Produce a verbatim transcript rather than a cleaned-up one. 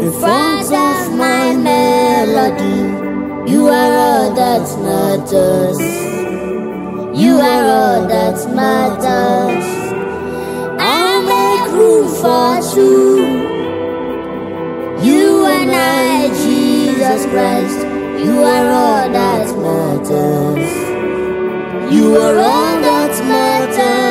the font of my melody. You are all that matters. You are all that matters. I'll make room for two. You and I, Jesus Christ. You are all that matters. You are all that matters.